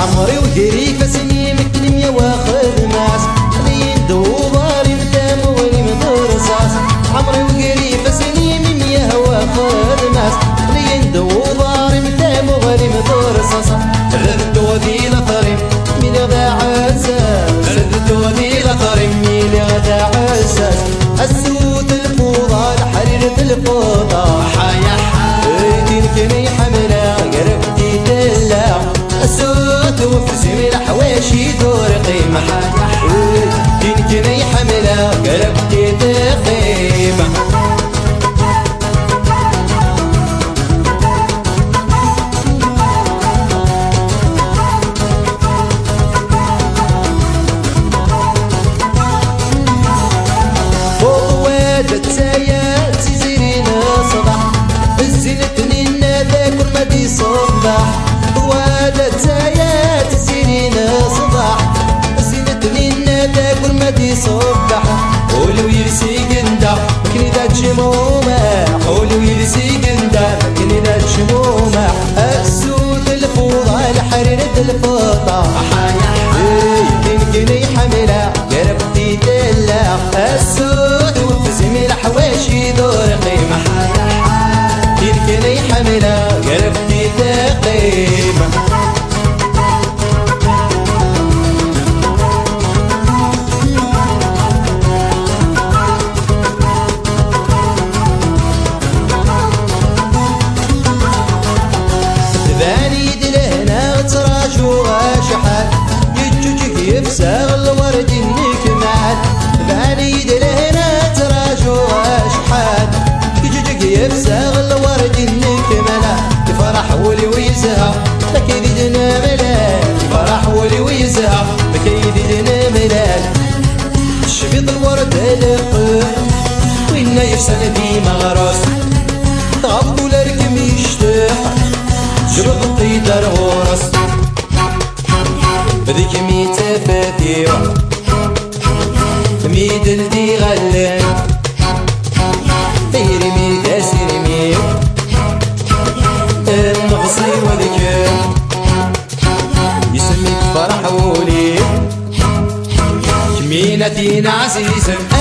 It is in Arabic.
عمري وقري فسني مكلم يا واخذ ماس لين دوباري متام ولي مدرساس عمري وقري فسني من يا واخذ ماس لين دوباري متام ولي مدرساس غدت ودي لطريم من غدا عزاز غدت ودي لطريم من غدا عزاز السود الفوضى الحريرة الفوضى حيا تنكني حملة قربتي دلع السود وفزمي الحواشي دور قيمة تنكني حملة قربتي تقيمة صباح ضوالة زايات سنين صباح زينتني النادى كل ما دي صباح قولوا يرسي قندا مكني دا تشمومة قولوا يرسي قندا مكني دا تشمومة السود الفوضى الحريرة الفوضى تنكني حملة قربتي دلع السود وفزمي الحواشي دور قيمة تنكني حملة قربتي تقيمة تباني دلهنا تراجو شحال يجوجك يفسغ الورد النكمال تباني دلهنا تراجو شحال يجوجك يفسغ الورد النكمال فرح ولي ويزها لكيدنا ملال فرح ولي ويزها لكيدنا ملال شبيط الورد لقى وإنا يفسن في مغرس غضو لركم يشتاح جبط الطيدر غورس بذيك ميتة فاتيرة ميد الدي غلان فيري ميكا سيري ميك النغصي وذكر يسميك فرح ولي كمينتي عزيزة